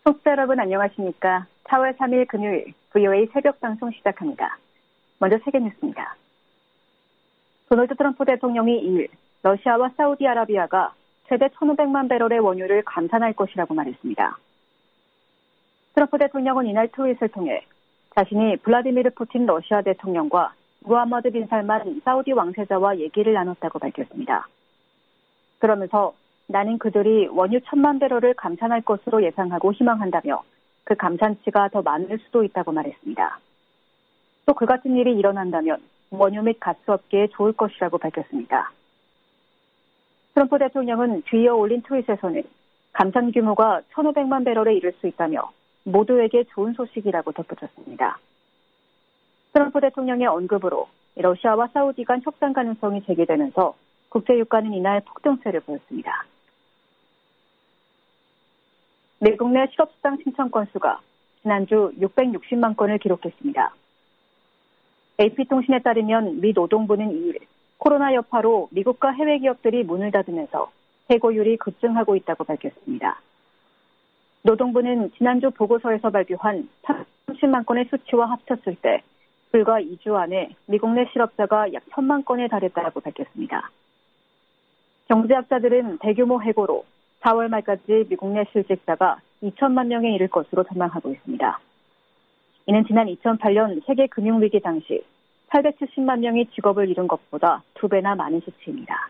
청취자 여러분 안녕하십니까. 4월 3일 금요일 VOA 새벽 방송 시작합니다. 먼저 세계 뉴스입니다. 도널드 트럼프 대통령이 2일 러시아와 사우디아라비아가 최대 1,500만 배럴의 원유를 감산할 것이라고 말했습니다. 트럼프 대통령은 이날 트윗을 통해 자신이 블라디미르 푸틴 러시아 대통령과 무하마드 빈 살만 사우디 왕세자와 얘기를 나눴다고 밝혔습니다. 그러면서 나는 그들이 원유 1,000만 배럴을 감산할 것으로 예상하고 희망한다며 그 감산치가 더 많을 수도 있다고 말했습니다. 또 그 같은 일이 일어난다면 원유 및 가스 업계에 좋을 것이라고 밝혔습니다. 트럼프 대통령은 뒤이어 올린 트윗에서는 감산 규모가 1,500만 배럴에 이를 수 있다며 모두에게 좋은 소식이라고 덧붙였습니다. 트럼프 대통령의 언급으로 러시아와 사우디 간 협상 가능성이 제기되면서 국제유가는 이날 폭등세를 보였습니다. 미국 내 실업수당 신청 건수가 지난주 660만 건을 기록했습니다. AP통신에 따르면 미 노동부는 2일 코로나 여파로 미국과 해외 기업들이 문을 닫으면서 해고율이 급증하고 있다고 밝혔습니다. 노동부는 지난주 보고서에서 발표한 30만 건의 수치와 합쳤을 때 불과 2주 안에 미국 내 실업자가 약 1,000만 건에 달했다고 밝혔습니다. 경제학자들은 대규모 해고로 4월 말까지 미국 내 실직자가 2천만 명에 이를 것으로 전망하고 있습니다. 이는 지난 2008년 세계 금융위기 당시 870만 명이 직업을 잃은 것보다 2배나 많은 수치입니다.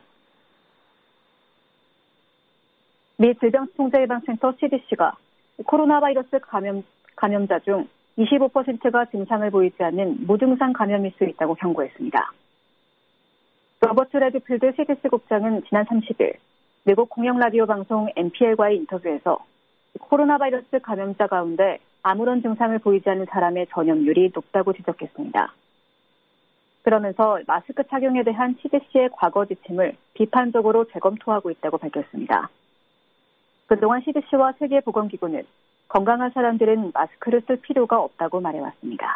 미 질병통제예방센터 CDC가 코로나 바이러스 감염자 중 25%가 증상을 보이지 않는 무증상 감염일 수 있다고 경고했습니다. 로버트 레드필드 CDC 국장은 지난 30일 미국 공영 라디오 방송 NPR과의 인터뷰에서 코로나 바이러스 감염자 가운데 아무런 증상을 보이지 않는 사람의 전염률이 높다고 지적했습니다. 그러면서 마스크 착용에 대한 CDC의 과거 지침을 비판적으로 재검토하고 있다고 밝혔습니다. 그동안 CDC와 세계보건기구는 건강한 사람들은 마스크를 쓸 필요가 없다고 말해왔습니다.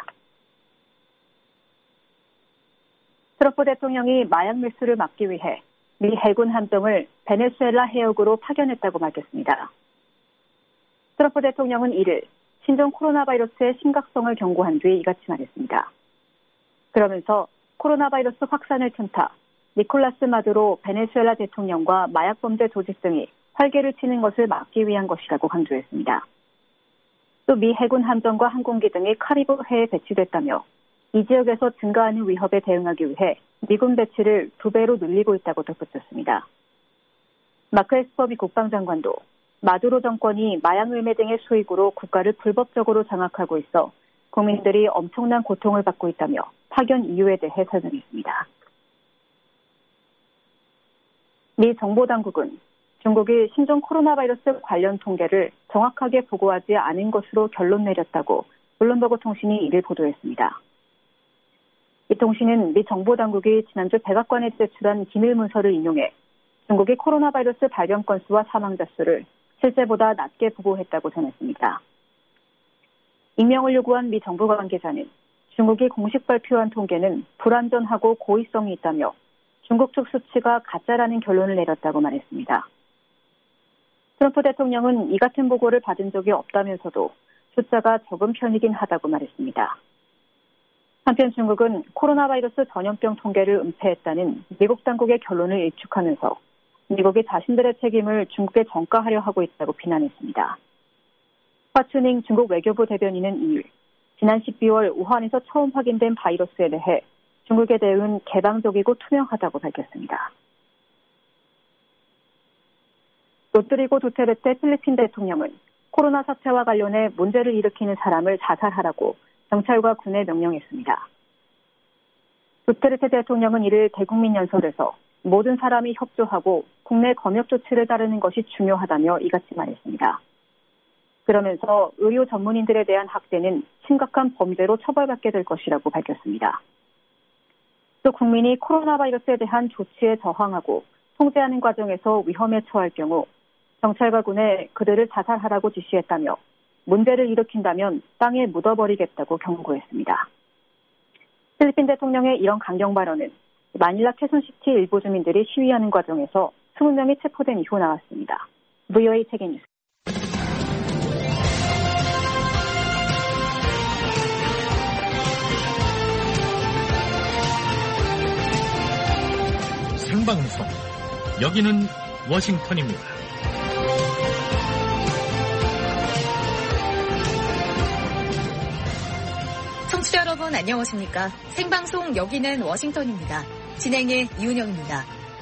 트럼프 대통령이 마약 밀수를 막기 위해 미 해군 함정을 베네수엘라 해역으로 파견했다고 밝혔습니다. 트럼프 대통령은 이를 신종 코로나 바이러스의 심각성을 경고한 뒤 이같이 말했습니다. 그러면서 코로나 바이러스 확산을 틈타 니콜라스 마두로 베네수엘라 대통령과 마약 범죄 조직 등이 활개를 치는 것을 막기 위한 것이라고 강조했습니다. 또 미 해군 함정과 항공기 등이 카리브해에 배치됐다며 이 지역에서 증가하는 위협에 대응하기 위해 미군 배치를 2배로 늘리고 있다고 덧붙였습니다. 마크 에스퍼 미 국방장관도 마두로 정권이 마약 밀매 등의 수익으로 국가를 불법적으로 장악하고 있어 국민들이 엄청난 고통을 받고 있다며 파견 이유에 대해 설명했습니다. 미 정보당국은 중국이 신종 코로나 바이러스 관련 통계를 정확하게 보고하지 않은 것으로 결론 내렸다고 블룸버그 통신이 이를 보도했습니다. 이 통신은 미 정보당국이 지난주 백악관에 제출한 기밀 문서를 인용해 중국이 코로나 바이러스 발병 건수와 사망자 수를 실제보다 낮게 보고했다고 전했습니다. 익명을 요구한 미 정부 관계자는 중국이 공식 발표한 통계는 불완전하고 고의성이 있다며 중국 측 수치가 가짜라는 결론을 내렸다고 말했습니다. 트럼프 대통령은 이 같은 보고를 받은 적이 없다면서도 숫자가 적은 편이긴 하다고 말했습니다. 한편 중국은 코로나 바이러스 전염병 통계를 은폐했다는 미국 당국의 결론을 일축하면서 미국이 자신들의 책임을 중국에 전가하려 하고 있다고 비난했습니다. 화춘잉 중국 외교부 대변인은 2일 지난 12월 우한에서 처음 확인된 바이러스에 대해 중국의 대응은 개방적이고 투명하다고 밝혔습니다. 로드리고 두테르테 필리핀 대통령은 코로나 사태와 관련해 문제를 일으키는 사람을 자살하라고 경찰과 군에 명령했습니다. 두테르테 대통령은 이를 대국민 연설에서 모든 사람이 협조하고 국내 검역 조치를 따르는 것이 중요하다며 이같이 말했습니다. 그러면서 의료 전문인들에 대한 학대는 심각한 범죄로 처벌받게 될 것이라고 밝혔습니다. 또 국민이 코로나 바이러스에 대한 조치에 저항하고 통제하는 과정에서 위험에 처할 경우 경찰과 군에 그들을 자살하라고 지시했다며 문제를 일으킨다면 땅에 묻어버리겠다고 경고했습니다. 필리핀 대통령의 이런 강경 발언은 마닐라 캐손시티 일부 주민들이 시위하는 과정에서 20명이 체포된 이후 나왔습니다. VOA 세계 뉴스. 생방송. 여기는 워싱턴입니다. 청취자 여러분 안녕하십니까? 생방송 여기는 워싱턴입니다. 진행의 이은영입니다.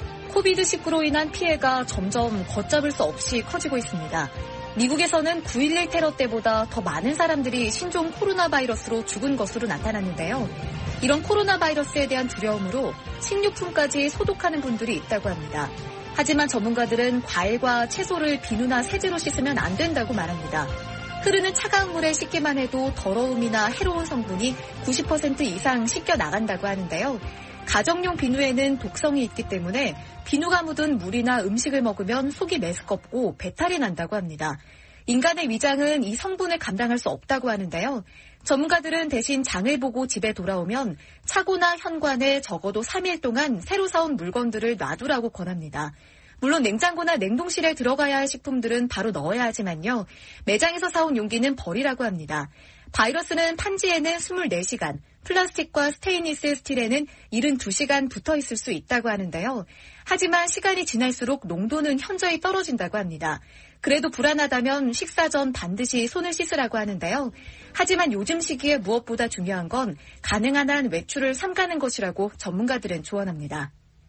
코비드19로 인한 피해가 점점 걷잡을 수 없이 커지고 있습니다. 미국에서는 9.11 테러 때보다 더 많은 사람들이 신종 코로나 바이러스로 죽은 것으로 나타났는데요. 이런 코로나 바이러스에 대한 두려움으로 식료품까지 소독하는 분들이 있다고 합니다. 하지만 전문가들은 과일과 채소를 비누나 세제로 씻으면 안 된다고 말합니다. 흐르는 차가운 물에 씻기만 해도 더러움이나 해로운 성분이 90% 이상 씻겨 나간다고 하는데요. 가정용 비누에는 독성이 있기 때문에 비누가 묻은 물이나 음식을 먹으면 속이 메스껍고 배탈이 난다고 합니다. 인간의 위장은 이 성분을 감당할 수 없다고 하는데요. 전문가들은 대신 장을 보고 집에 돌아오면 차고나 현관에 적어도 3일 동안 새로 사온 물건들을 놔두라고 권합니다. 물론 냉장고나 냉동실에 들어가야 할 식품들은 바로 넣어야 하지만요. 매장에서 사온 용기는 버리라고 합니다. 바이러스는 판지에는 24시간, 플라스틱과 스테인리스 스틸에는 72시간 붙어 있을 수 있다고 하는데요. 하지만 시간이 지날수록 농도는 현저히 떨어진다고 합니다. 그래도 불안하다면 식사 전 반드시 손을 씻으라고 하는데요. 하지만 요즘 시기에 무엇보다 중요한 건 가능한 한 외출을 삼가는 것이라고 전문가들은 조언합니다.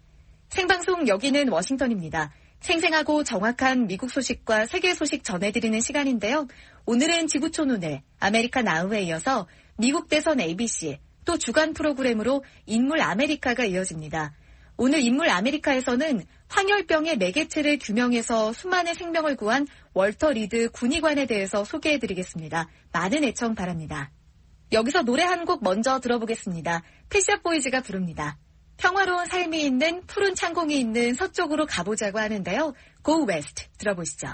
생방송 여기는 워싱턴입니다. 생생하고 정확한 미국 소식과 세계 소식 전해드리는 시간인데요. 오늘은 지구촌 오늘, 아메리카 나우에 이어서 미국 대선 ABC, 또 주간 프로그램으로 인물 아메리카가 이어집니다. 오늘 인물 아메리카에서는 황열병의 매개체를 규명해서 수많은 생명을 구한 월터 리드 군의관에 대해서 소개해드리겠습니다. 많은 애청 바랍니다. 여기서 노래 한 곡 먼저 들어보겠습니다. 펫샵 보이즈가 부릅니다. 평화로운 삶이 있는 푸른 창공이 있는 서쪽으로 가보자고 하는데요. Go West 들어보시죠.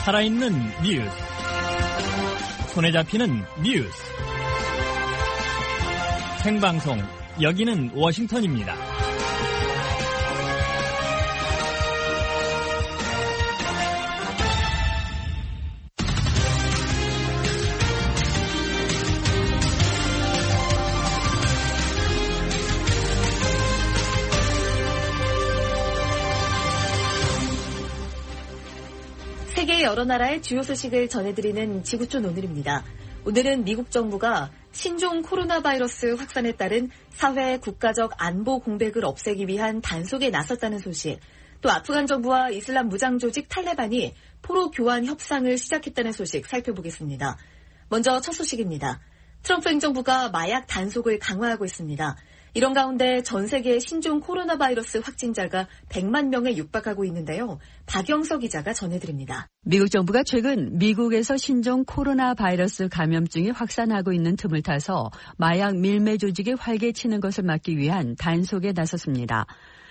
살아있는 뉴스, 손에 잡히는 뉴스, 생방송 여기는 워싱턴입니다. 세계 여러 나라의 주요 소식을 전해드리는 지구촌 오늘입니다. 오늘은 미국 정부가 신종 코로나 바이러스 확산에 따른 사회 국가적 안보 공백을 없애기 위한 단속에 나섰다는 소식, 또 아프간 정부와 이슬람 무장 조직 탈레반이 포로 교환 협상을 시작했다는 소식 살펴보겠습니다. 먼저 첫 소식입니다. 트럼프 행정부가 마약 단속을 강화하고 있습니다. 이런 가운데 전 세계 신종 코로나 바이러스 확진자가 100만 명에 육박하고 있는데요. 박영석 기자가 전해드립니다. 미국 정부가 최근 미국에서 신종 코로나 바이러스 감염증이 확산하고 있는 틈을 타서 마약 밀매 조직이 활개치는 것을 막기 위한 단속에 나섰습니다.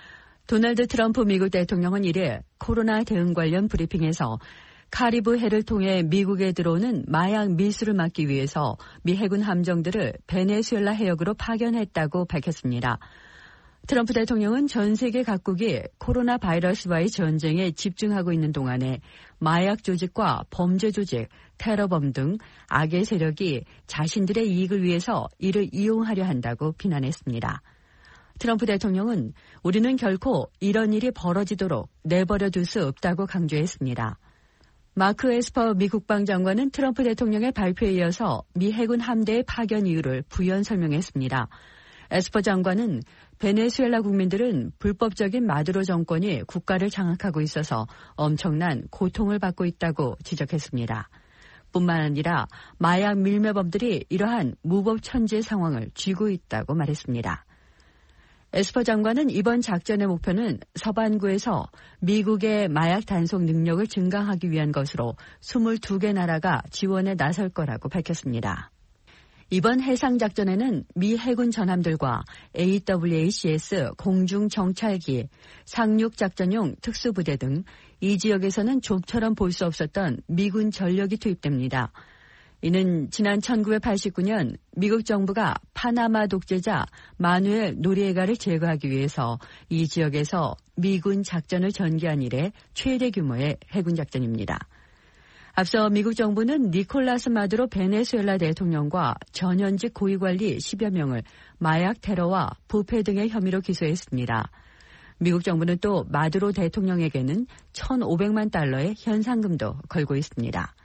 도널드 트럼프 미국 대통령은 이래 코로나 대응 관련 브리핑에서 카리브 해를 통해 미국에 들어오는 마약 밀수를 막기 위해서 미 해군 함정들을 베네수엘라 해역으로 파견했다고 밝혔습니다. 트럼프 대통령은 전 세계 각국이 코로나 바이러스와의 전쟁에 집중하고 있는 동안에 마약 조직과 범죄 조직, 테러범 등 악의 세력이 자신들의 이익을 위해서 이를 이용하려 한다고 비난했습니다. 트럼프 대통령은 우리는 결코 이런 일이 벌어지도록 내버려 둘 수 없다고 강조했습니다. 마크 에스퍼 미 국방장관은 트럼프 대통령의 발표에 이어서 미 해군 함대의 파견 이유를 부연 설명했습니다. 에스퍼 장관은 베네수엘라 국민들은 불법적인 마두로 정권이 국가를 장악하고 있어서 엄청난 고통을 받고 있다고 지적했습니다. 뿐만 아니라 마약 밀매범들이 이러한 무법천지의 상황을 쥐고 있다고 말했습니다. 에스퍼 장관은 이번 작전의 목표는 서반구에서 미국의 마약 단속 능력을 증강하기 위한 것으로 22개 나라가 지원에 나설 거라고 밝혔습니다. 이번 해상작전에는 미 해군 전함들과 AWACS 공중정찰기, 상륙작전용 특수부대 등 이 지역에서는 좀처럼 볼 수 없었던 미군 전력이 투입됩니다. 이는 지난 1989년 미국 정부가 파나마 독재자 마누엘 노리에가를 제거하기 위해서 이 지역에서 미군 작전을 전개한 이래 최대 규모의 해군 작전입니다. 앞서 미국 정부는 니콜라스 마두로 베네수엘라 대통령과 전현직 고위관리 10여 명을 마약 테러와 부패 등의 혐의로 기소했습니다. 미국 정부는 또 마두로 대통령에게는 1,500만 달러의 현상금도 걸고 있습니다.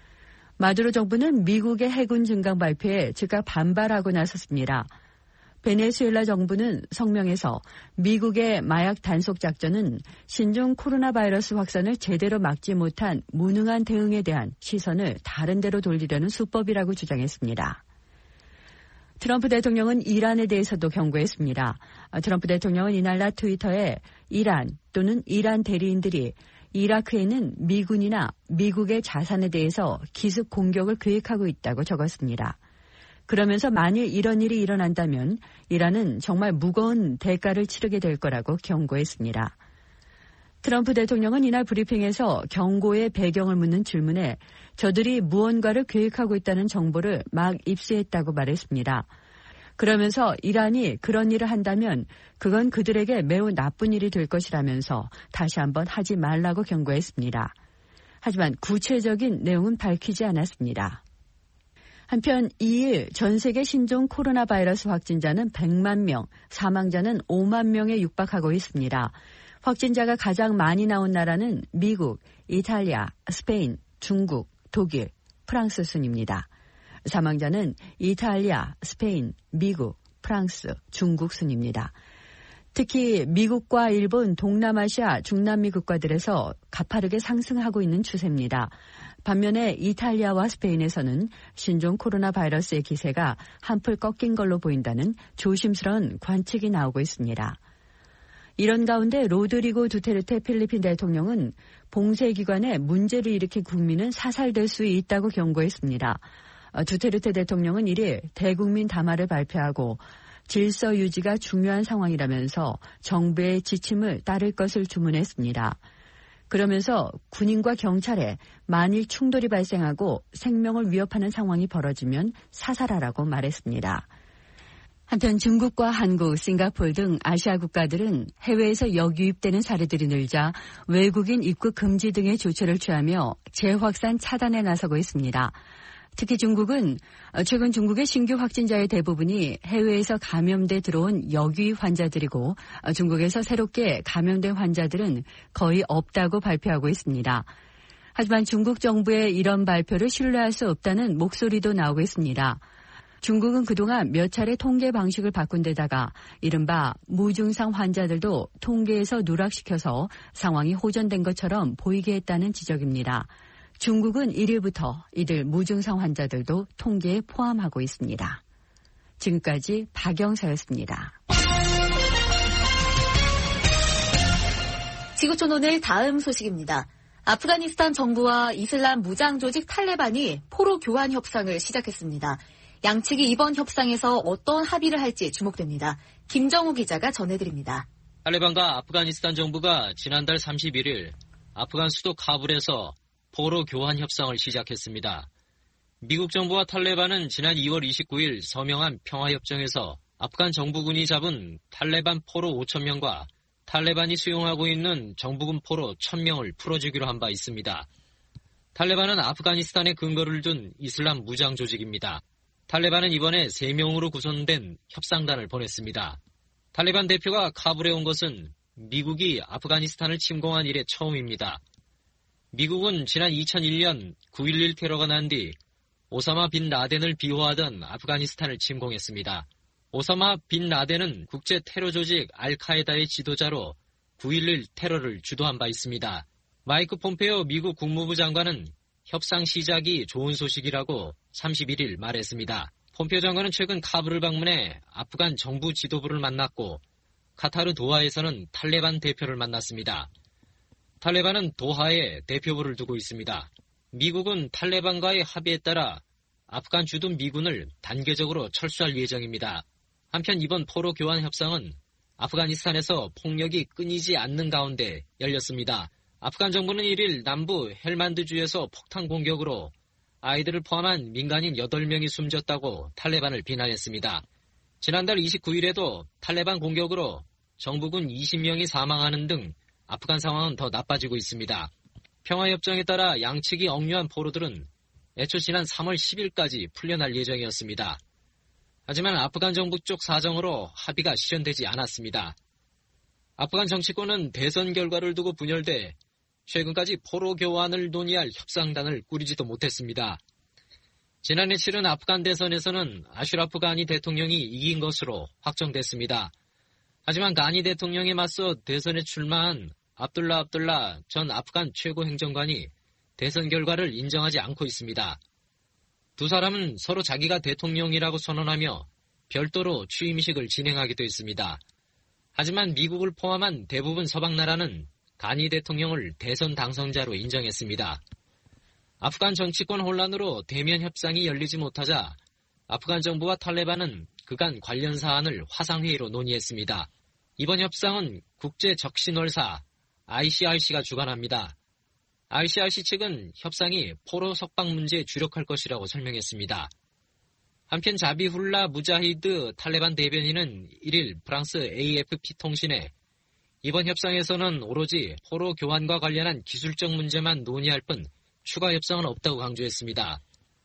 마두로 정부는 미국의 해군 증강 발표에 즉각 반발하고 나섰습니다. 베네수엘라 정부는 성명에서 미국의 마약 단속 작전은 신종 코로나 바이러스 확산을 제대로 막지 못한 무능한 대응에 대한 시선을 다른 데로 돌리려는 수법이라고 주장했습니다. 트럼프 대통령은 이란에 대해서도 경고했습니다. 트럼프 대통령은 이날 낮 트위터에 이란 또는 이란 대리인들이 이라크에는 미군이나 미국의 자산에 대해서 기습 공격을 계획하고 있다고 적었습니다. 그러면서 만일 이런 일이 일어난다면 이란은 정말 무거운 대가를 치르게 될 거라고 경고했습니다. 트럼프 대통령은 이날 브리핑에서 경고의 배경을 묻는 질문에 저들이 무언가를 계획하고 있다는 정보를 막 입수했다고 말했습니다. 그러면서 이란이 그런 일을 한다면 그건 그들에게 매우 나쁜 일이 될 것이라면서 다시 한번 하지 말라고 경고했습니다. 하지만 구체적인 내용은 밝히지 않았습니다. 한편 2일 전 세계 신종 코로나 바이러스 확진자는 100만 명, 사망자는 5만 명에 육박하고 있습니다. 확진자가 가장 많이 나온 나라는 미국, 이탈리아, 스페인, 중국, 독일, 프랑스 순입니다. 사망자는 이탈리아, 스페인, 미국, 프랑스, 중국 순입니다. 특히 미국과 일본, 동남아시아, 중남미 국가들에서 가파르게 상승하고 있는 추세입니다. 반면에 이탈리아와 스페인에서는 신종 코로나 바이러스의 기세가 한풀 꺾인 걸로 보인다는 조심스러운 관측이 나오고 있습니다. 이런 가운데 로드리고 두테르테 필리핀 대통령은 봉쇄기관에 문제를 일으킨 국민은 사살될 수 있다고 경고했습니다. 두테르테 대통령은 1일 대국민 담화를 발표하고 질서 유지가 중요한 상황이라면서 정부의 지침을 따를 것을 주문했습니다. 그러면서 군인과 경찰에 만일 충돌이 발생하고 생명을 위협하는 상황이 벌어지면 사살하라고 말했습니다. 한편 중국과 한국, 싱가포르 등 아시아 국가들은 해외에서 역유입되는 사례들이 늘자 외국인 입국 금지 등의 조처를 취하며 재확산 차단에 나서고 있습니다. 특히 중국은 최근 중국의 신규 확진자의 대부분이 해외에서 감염돼 들어온 역유입 환자들이고 중국에서 새롭게 감염된 환자들은 거의 없다고 발표하고 있습니다. 하지만 중국 정부의 이런 발표를 신뢰할 수 없다는 목소리도 나오고 있습니다. 중국은 그동안 몇 차례 통계 방식을 바꾼 데다가 이른바 무증상 환자들도 통계에서 누락시켜서 상황이 호전된 것처럼 보이게 했다는 지적입니다. 중국은 1일부터 이들 무증상 환자들도 통계에 포함하고 있습니다. 지금까지 박영사였습니다. 지구촌 오늘 다음 소식입니다. 아프가니스탄 정부와 이슬람 무장 조직 탈레반이 포로 교환 협상을 시작했습니다. 양측이 이번 협상에서 어떤 합의를 할지 주목됩니다. 김정우 기자가 전해드립니다. 탈레반과 아프가니스탄 정부가 지난달 31일 아프간 수도 카불에서 포로 교환 협상을 시작했습니다. 미국 정부와 탈레반은 지난 2월 29일 서명한 평화협정에서 아프간 정부군이 잡은 탈레반 포로 5,000명과 탈레반이 수용하고 있는 정부군 포로 1,000명을 풀어주기로 한 바 있습니다. 탈레반은 아프가니스탄에 근거를 둔 이슬람 무장 조직입니다. 탈레반은 이번에 3명으로 구성된 협상단을 보냈습니다. 탈레반 대표가 카불에 온 것은 미국이 아프가니스탄을 침공한 이래 처음입니다. 미국은 지난 2001년 9.11 테러가 난 뒤 오사마 빈 라덴을 비호하던 아프가니스탄을 침공했습니다. 오사마 빈 라덴은 국제 테러 조직 알카에다의 지도자로 9.11 테러를 주도한 바 있습니다. 마이크 폼페오 미국 국무부 장관은 협상 시작이 좋은 소식이라고 31일 말했습니다. 폼페오 장관은 최근 카불을 방문해 아프간 정부 지도부를 만났고 카타르 도하에서는 탈레반 대표를 만났습니다. 탈레반은 도하에 대표부를 두고 있습니다. 미국은 탈레반과의 합의에 따라 아프간 주둔 미군을 단계적으로 철수할 예정입니다. 한편 이번 포로 교환 협상은 아프가니스탄에서 폭력이 끊이지 않는 가운데 열렸습니다. 아프간 정부는 1일 남부 헬만드주에서 폭탄 공격으로 아이들을 포함한 민간인 8명이 숨졌다고 탈레반을 비난했습니다. 지난달 29일에도 탈레반 공격으로 정부군 20명이 사망하는 등 아프간 상황은 더 나빠지고 있습니다. 평화협정에 따라 양측이 억류한 포로들은 애초 지난 3월 10일까지 풀려날 예정이었습니다. 하지만 아프간 정부 쪽 사정으로 합의가 실현되지 않았습니다. 아프간 정치권은 대선 결과를 두고 분열돼 최근까지 포로 교환을 논의할 협상단을 꾸리지도 못했습니다. 지난해 치른 아프간 대선에서는 아슈라프 가니 대통령이 이긴 것으로 확정됐습니다. 하지만 가니 대통령에 맞서 대선에 출마한 압둘라 전 아프간 최고 행정관이 대선 결과를 인정하지 않고 있습니다. 두 사람은 서로 자기가 대통령이라고 선언하며 별도로 취임식을 진행하기도 했습니다. 하지만 미국을 포함한 대부분 서방 나라는 가니 대통령을 대선 당선자로 인정했습니다. 아프간 정치권 혼란으로 대면 협상이 열리지 못하자 아프간 정부와 탈레반은 그간 관련 사안을 화상회의로 논의했습니다. 이번 협상은 국제적신월사 ICRC가 주관합니다. ICRC 측은 협상이 포로 석방 문제에 주력할 것이라고 설명했습니다. 한편 자비훌라 무자히드 탈레반 대변인은 1일 프랑스 AFP 통신에 이번 협상에서는 오로지 포로 교환과 관련한 기술적 문제만 논의할 뿐 추가 협상은 없다고 강조했습니다.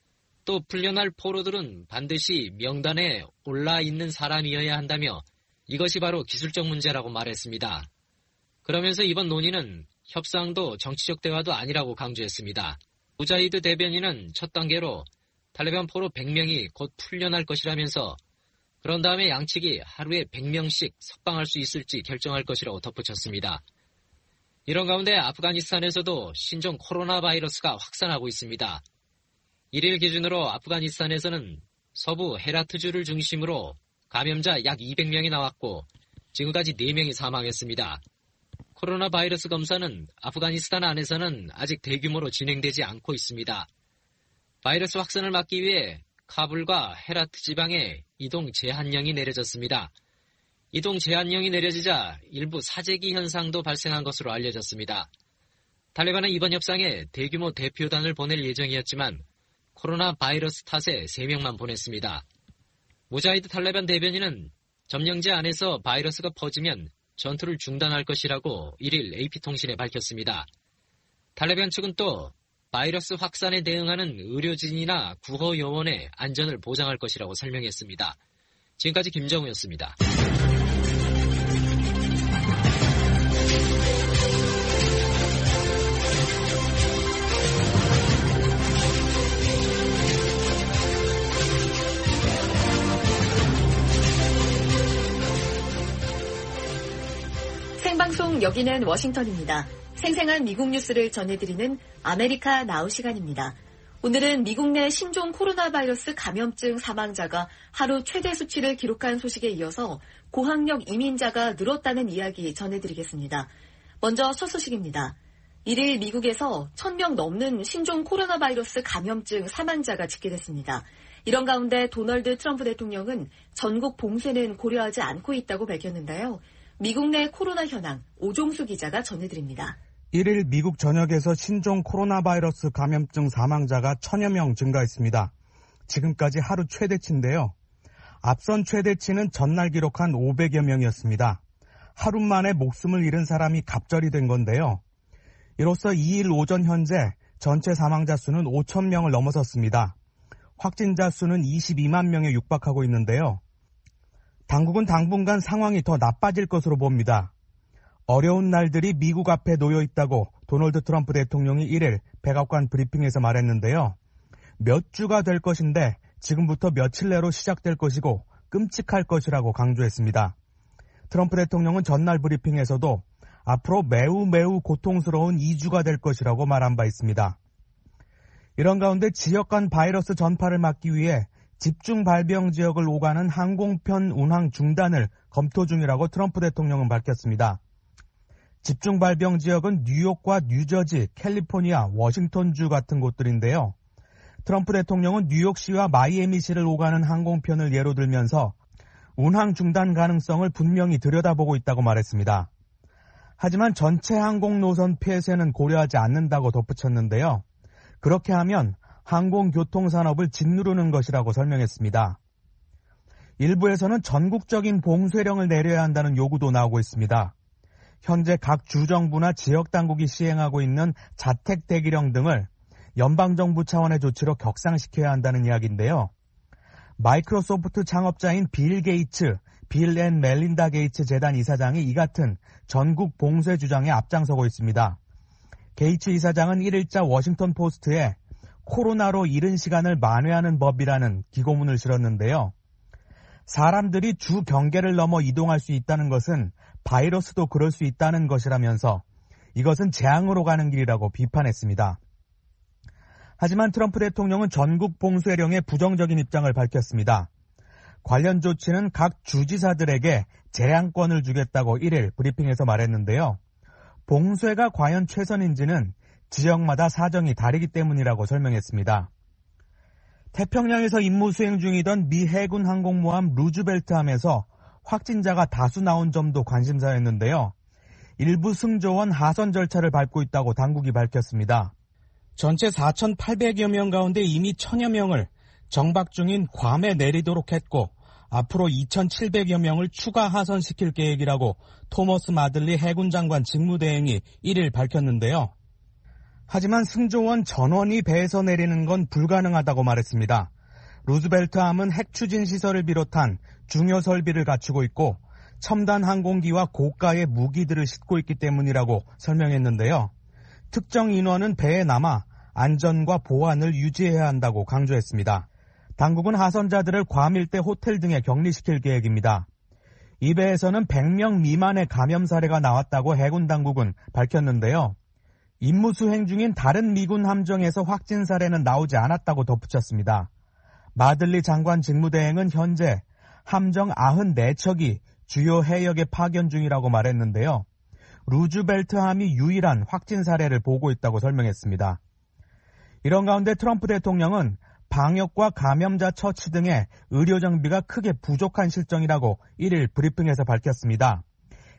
또 풀려날 포로들은 반드시 명단에 올라 있는 사람이어야 한다며 이것이 바로 기술적 문제라고 말했습니다. 그러면서 이번 논의는 협상도 정치적 대화도 아니라고 강조했습니다. 무자히드 대변인은 첫 단계로 탈레반 포로 100명이 곧 풀려날 것이라면서 그런 다음에 양측이 하루에 100명씩 석방할 수 있을지 결정할 것이라고 덧붙였습니다. 이런 가운데 아프가니스탄에서도 신종 코로나 바이러스가 확산하고 있습니다. 1일 기준으로 아프가니스탄에서는 서부 헤라트주를 중심으로 감염자 약 200명이 나왔고 지금까지 4명이 사망했습니다. 코로나 바이러스 검사는 아프가니스탄 안에서는 아직 대규모로 진행되지 않고 있습니다. 바이러스 확산을 막기 위해 카불과 헤라트 지방에 이동 제한령이 내려졌습니다. 이동 제한령이 내려지자 일부 사재기 현상도 발생한 것으로 알려졌습니다. 탈레반은 이번 협상에 대규모 대표단을 보낼 예정이었지만 코로나 바이러스 탓에 3명만 보냈습니다. 무자히드 탈레반 대변인은 점령지 안에서 바이러스가 퍼지면 전투를 중단할 것이라고 1일 AP통신에 밝혔습니다. 탈레반 측은 또 바이러스 확산에 대응하는 의료진이나 구호 요원의 안전을 보장할 것이라고 설명했습니다. 지금까지 김정우였습니다. 생방송 여기는 워싱턴입니다. 생생한 미국 뉴스를 전해드리는 아메리카 나우 시간입니다. 오늘은 미국 내 신종 코로나 바이러스 감염증 사망자가 하루 최대 수치를 기록한 소식에 이어서 고학력 이민자가 늘었다는 이야기 전해드리겠습니다. 먼저 첫 소식입니다. 1일 미국에서 1,000명 넘는 신종 코로나 바이러스 감염증 사망자가 집계됐습니다. 이런 가운데 도널드 트럼프 대통령은 전국 봉쇄는 고려하지 않고 있다고 밝혔는데요. 미국 내 코로나 현황 오종수 기자가 전해드립니다. 1일 미국 전역에서 신종 코로나 바이러스 감염증 사망자가 1,000여 명 증가했습니다. 지금까지 하루 최대치인데요. 앞선 최대치는 전날 기록한 500여 명이었습니다. 하루 만에 목숨을 잃은 사람이 갑절이 된 건데요. 이로써 2일 오전 현재 전체 사망자 수는 5,000명을 넘어섰습니다. 확진자 수는 22만 명에 육박하고 있는데요. 당국은 당분간 상황이 더 나빠질 것으로 봅니다. 어려운 날들이 미국 앞에 놓여 있다고 도널드 트럼프 대통령이 1일 백악관 브리핑에서 말했는데요. 몇 주가 될 것인데 지금부터 며칠 내로 시작될 것이고 끔찍할 것이라고 강조했습니다. 트럼프 대통령은 전날 브리핑에서도 앞으로 매우 고통스러운 2주가 될 것이라고 말한 바 있습니다. 이런 가운데 지역 간 바이러스 전파를 막기 위해 집중 발병 지역을 오가는 항공편 운항 중단을 검토 중이라고 트럼프 대통령은 밝혔습니다. 집중 발병 지역은 뉴욕과 뉴저지, 캘리포니아, 워싱턴주 같은 곳들인데요. 트럼프 대통령은 뉴욕시와 마이애미시를 오가는 항공편을 예로 들면서 운항 중단 가능성을 분명히 들여다보고 있다고 말했습니다. 하지만 전체 항공 노선 폐쇄는 고려하지 않는다고 덧붙였는데요. 그렇게 하면 항공교통산업을 짓누르는 것이라고 설명했습니다. 일부에서는 전국적인 봉쇄령을 내려야 한다는 요구도 나오고 있습니다. 현재 각 주정부나 지역당국이 시행하고 있는 자택 대기령 등을 연방정부 차원의 조치로 격상시켜야 한다는 이야기인데요. 마이크로소프트 창업자인 빌 게이츠, 빌 앤 멜린다 게이츠 재단 이사장이 이 같은 전국 봉쇄 주장에 앞장서고 있습니다. 게이츠 이사장은 1일자 워싱턴 포스트에 코로나로 이른 시간을 만회하는 법이라는 기고문을 실었는데요. 사람들이 주 경계를 넘어 이동할 수 있다는 것은 바이러스도 그럴 수 있다는 것이라면서 이것은 재앙으로 가는 길이라고 비판했습니다. 하지만 트럼프 대통령은 전국 봉쇄령에 부정적인 입장을 밝혔습니다. 관련 조치는 각 주지사들에게 재량권을 주겠다고 1일 브리핑에서 말했는데요. 봉쇄가 과연 최선인지는 지역마다 사정이 다르기 때문이라고 설명했습니다. 태평양에서 임무 수행 중이던 미 해군 항공모함 루즈벨트함에서 확진자가 다수 나온 점도 관심사였는데요. 일부 승조원 하선 절차를 밟고 있다고 당국이 밝혔습니다. 전체 4,800여 명 가운데 이미 1,000여 명을 정박 중인 괌에 내리도록 했고 앞으로 2,700여 명을 추가 하선시킬 계획이라고 토머스 마들리 해군 장관 직무대행이 1일 밝혔는데요. 하지만 승조원 전원이 배에서 내리는 건 불가능하다고 말했습니다. 루즈벨트함은 핵추진 시설을 비롯한 중요 설비를 갖추고 있고 첨단 항공기와 고가의 무기들을 싣고 있기 때문이라고 설명했는데요. 특정 인원은 배에 남아 안전과 보안을 유지해야 한다고 강조했습니다. 당국은 하선자들을 괌 일대 호텔 등에 격리시킬 계획입니다. 이 배에서는 100명 미만의 감염 사례가 나왔다고 해군 당국은 밝혔는데요. 임무 수행 중인 다른 미군 함정에서 확진 사례는 나오지 않았다고 덧붙였습니다. 마들리 장관 직무대행은 현재 함정 94척이 주요 해역에 파견 중이라고 말했는데요. 루즈벨트함이 유일한 확진 사례를 보고 있다고 설명했습니다. 이런 가운데 트럼프 대통령은 방역과 감염자 처치 등의 의료 정비가 크게 부족한 실정이라고 1일 브리핑에서 밝혔습니다.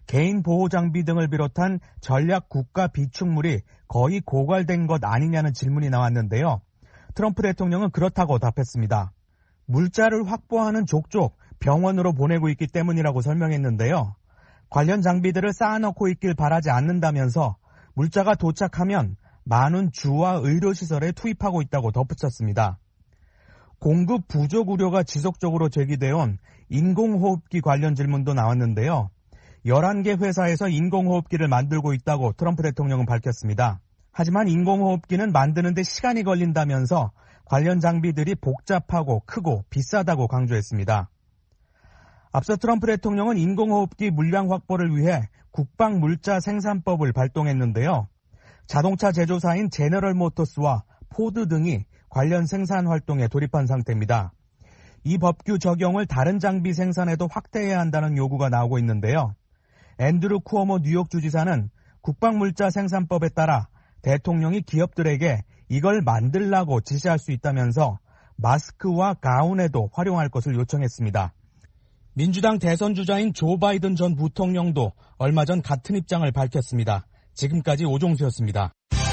개인 보호 장비 등을 비롯한 전략 국가 비축물이 거의 고갈된 것 아니냐는 질문이 나왔는데요. 트럼프 대통령은 그렇다고 답했습니다. 물자를 확보하는 족족 병원으로 보내고 있기 때문이라고 설명했는데요. 관련 장비들을 쌓아놓고 있길 바라지 않는다면서 물자가 도착하면 많은 주와 의료시설에 투입하고 있다고 덧붙였습니다. 공급 부족 우려가 지속적으로 제기되어 온 인공호흡기 관련 질문도 나왔는데요. 11개 회사에서 인공호흡기를 만들고 있다고 트럼프 대통령은 밝혔습니다. 하지만 인공호흡기는 만드는데 시간이 걸린다면서 관련 장비들이 복잡하고 크고 비싸다고 강조했습니다. 앞서 트럼프 대통령은 인공호흡기 물량 확보를 위해 국방물자 생산법을 발동했는데요. 자동차 제조사인 제너럴 모터스와 포드 등이 관련 생산 활동에 돌입한 상태입니다. 이 법규 적용을 다른 장비 생산에도 확대해야 한다는 요구가 나오고 있는데요. 앤드루 쿠오모 뉴욕 주지사는 국방물자 생산법에 따라 대통령이 기업들에게 이걸 만들라고 지시할 수 있다면서 마스크와 가운에도 활용할 것을 요청했습니다. 민주당 대선 주자인 조 바이든 전 부통령도 얼마 전 같은 입장을 밝혔습니다. 지금까지 오종수였습니다.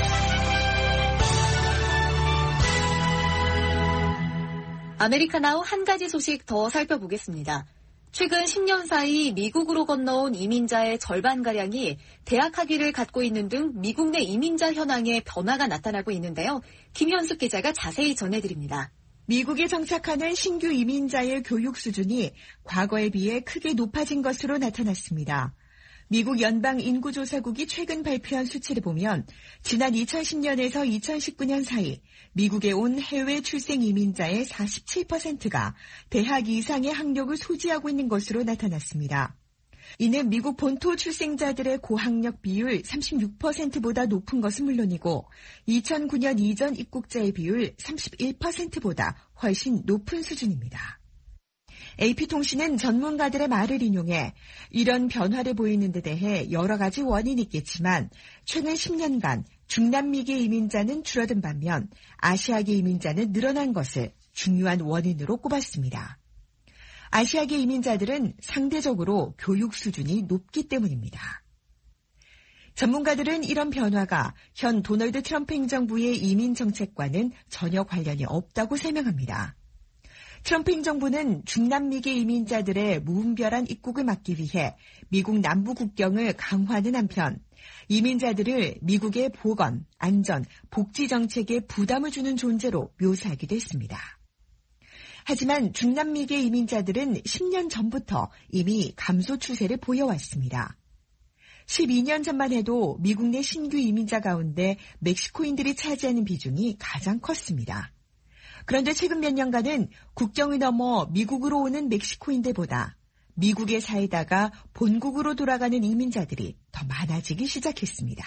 아메리카나우 한 가지 소식 더 살펴보겠습니다. 최근 10년 사이 미국으로 건너온 이민자의 절반가량이 대학 학위를 갖고 있는 등 미국 내 이민자 현황에 변화가 나타나고 있는데요. 김현숙 기자가 자세히 전해드립니다. 미국에 정착하는 신규 이민자의 교육 수준이 과거에 비해 크게 높아진 것으로 나타났습니다. 미국 연방인구조사국이 최근 발표한 수치를 보면 지난 2010년에서 2019년 사이 미국에 온 해외 출생 이민자의 47%가 대학 이상의 학력을 소지하고 있는 것으로 나타났습니다. 이는 미국 본토 출생자들의 고학력 비율 36%보다 높은 것은 물론이고 2009년 이전 입국자의 비율 31%보다 훨씬 높은 수준입니다. AP통신은 전문가들의 말을 인용해 이런 변화를 보이는 데 대해 여러 가지 원인이 있겠지만 최근 10년간 중남미계 이민자는 줄어든 반면 아시아계 이민자는 늘어난 것을 중요한 원인으로 꼽았습니다. 아시아계 이민자들은 상대적으로 교육 수준이 높기 때문입니다. 전문가들은 이런 변화가 현 도널드 트럼프 행정부의 이민 정책과는 전혀 관련이 없다고 설명합니다. 트럼프 행정부는 중남미계 이민자들의 무분별한 입국을 막기 위해 미국 남부 국경을 강화하는 한편 이민자들을 미국의 보건, 안전, 복지 정책에 부담을 주는 존재로 묘사하기도 했습니다. 하지만 중남미계 이민자들은 10년 전부터 이미 감소 추세를 보여왔습니다. 12년 전만 해도 미국 내 신규 이민자 가운데 멕시코인들이 차지하는 비중이 가장 컸습니다. 그런데 최근 몇 년간은 국경을 넘어 미국으로 오는 멕시코인들보다 미국에 살다가 본국으로 돌아가는 이민자들이 더 많아지기 시작했습니다.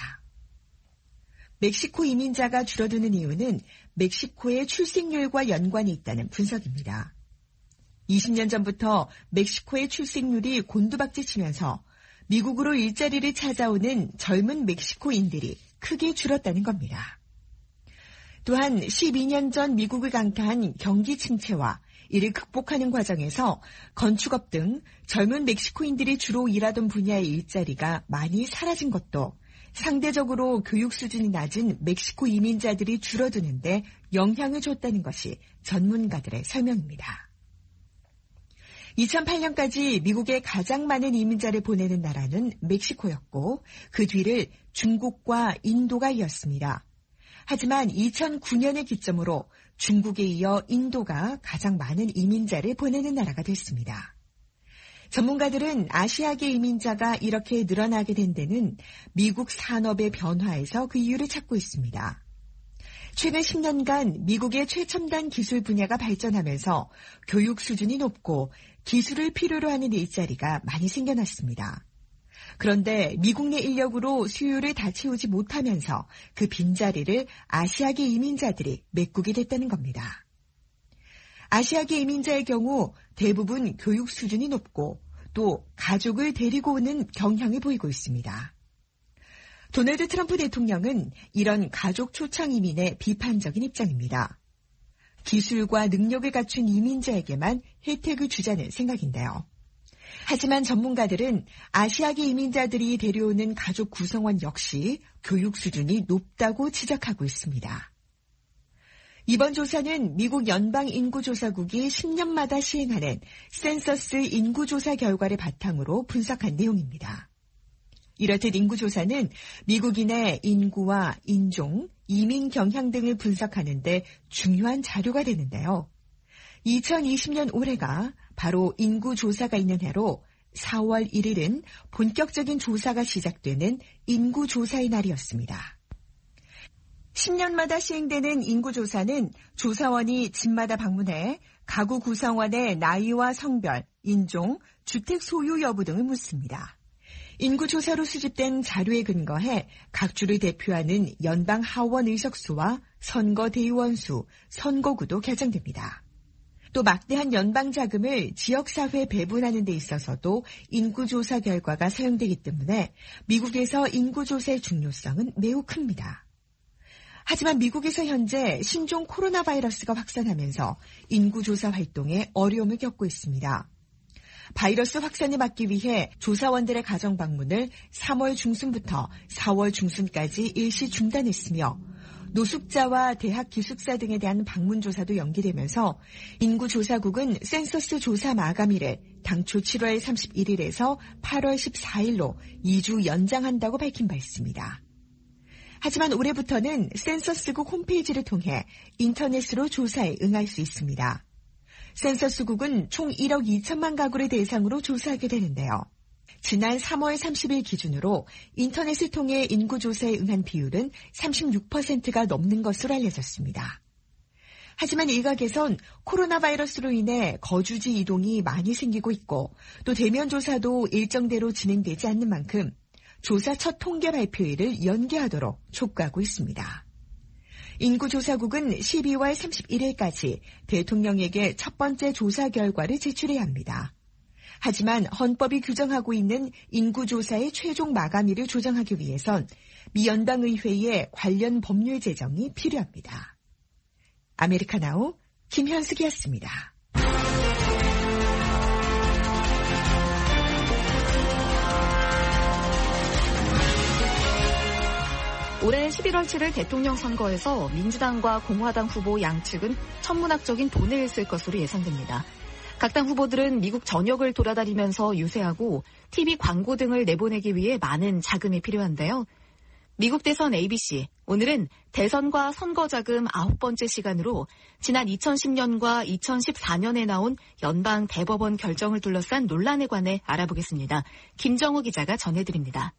멕시코 이민자가 줄어드는 이유는 멕시코의 출생률과 연관이 있다는 분석입니다. 20년 전부터 멕시코의 출생률이 곤두박질치면서 미국으로 일자리를 찾아오는 젊은 멕시코인들이 크게 줄었다는 겁니다. 또한 12년 전 미국을 강타한 경기 침체와 이를 극복하는 과정에서 건축업 등 젊은 멕시코인들이 주로 일하던 분야의 일자리가 많이 사라진 것도 상대적으로 교육 수준이 낮은 멕시코 이민자들이 줄어드는데 영향을 줬다는 것이 전문가들의 설명입니다. 2008년까지 미국에 가장 많은 이민자를 보내는 나라는 멕시코였고 그 뒤를 중국과 인도가 이었습니다. 하지만 2009년을 기점으로 중국에 이어 인도가 가장 많은 이민자를 보내는 나라가 됐습니다. 전문가들은 아시아계 이민자가 이렇게 늘어나게 된 데는 미국 산업의 변화에서 그 이유를 찾고 있습니다. 최근 10년간 미국의 최첨단 기술 분야가 발전하면서 교육 수준이 높고 기술을 필요로 하는 일자리가 많이 생겨났습니다. 그런데 미국 내 인력으로 수요를 다 채우지 못하면서 그 빈자리를 아시아계 이민자들이 메꾸게 됐다는 겁니다. 아시아계 이민자의 경우 대부분 교육 수준이 높고 또 가족을 데리고 오는 경향을 보이고 있습니다. 도널드 트럼프 대통령은 이런 가족 초청 이민에 비판적인 입장입니다. 기술과 능력을 갖춘 이민자에게만 혜택을 주자는 생각인데요. 하지만 전문가들은 아시아계 이민자들이 데려오는 가족 구성원 역시 교육 수준이 높다고 지적하고 있습니다. 이번 조사는 미국 연방인구조사국이 10년마다 시행하는 센서스 인구조사 결과를 바탕으로 분석한 내용입니다. 이렇듯 인구조사는 미국인의 인구와 인종, 이민 경향 등을 분석하는 데 중요한 자료가 되는데요. 2020년 올해가 바로 인구조사가 있는 해로 4월 1일은 본격적인 조사가 시작되는 인구조사의 날이었습니다. 10년마다 시행되는 인구조사는 조사원이 집마다 방문해 가구 구성원의 나이와 성별, 인종, 주택 소유 여부 등을 묻습니다. 인구조사로 수집된 자료에 근거해 각 주를 대표하는 연방 하원 의석수와 선거 대의원 수, 선거구도 결정됩니다. 또 막대한 연방 자금을 지역사회에 배분하는 데 있어서도 인구조사 결과가 사용되기 때문에 미국에서 인구조사의 중요성은 매우 큽니다. 하지만 미국에서 현재 신종 코로나 바이러스가 확산하면서 인구조사 활동에 어려움을 겪고 있습니다. 바이러스 확산을 막기 위해 조사원들의 가정 방문을 3월 중순부터 4월 중순까지 일시 중단했으며 노숙자와 대학 기숙사 등에 대한 방문 조사도 연기되면서 인구조사국은 센서스 조사 마감일을 당초 7월 31일에서 8월 14일로 2주 연장한다고 밝힌 바 있습니다. 하지만 올해부터는 센서스국 홈페이지를 통해 인터넷으로 조사에 응할 수 있습니다. 센서스국은 총 1억 2천만 가구를 대상으로 조사하게 되는데요. 지난 3월 30일 기준으로 인터넷을 통해 인구조사에 응한 비율은 36%가 넘는 것으로 알려졌습니다. 하지만 일각에선 코로나 바이러스로 인해 거주지 이동이 많이 생기고 있고 또 대면 조사도 일정대로 진행되지 않는 만큼 조사 첫 통계 발표일을 연기하도록 촉구하고 있습니다. 인구조사국은 12월 31일까지 대통령에게 첫 번째 조사 결과를 제출해야 합니다. 하지만 헌법이 규정하고 있는 인구조사의 최종 마감일을 조정하기 위해선 미 연방의회의 관련 법률 제정이 필요합니다. 아메리카나우 김현숙이었습니다. 올해 11월 7일 대통령 선거에서 민주당과 공화당 후보 양측은 천문학적인 돈을 쓸 것으로 예상됩니다. 각 당 후보들은 미국 전역을 돌아다니면서 유세하고 TV 광고 등을 내보내기 위해 많은 자금이 필요한데요. 미국 대선 ABC, 오늘은 대선과 선거자금 9번째 시간으로 지난 2010년과 2014년에 나온 연방 대법원 결정을 둘러싼 논란에 관해 알아보겠습니다. 김정우 기자가 전해드립니다.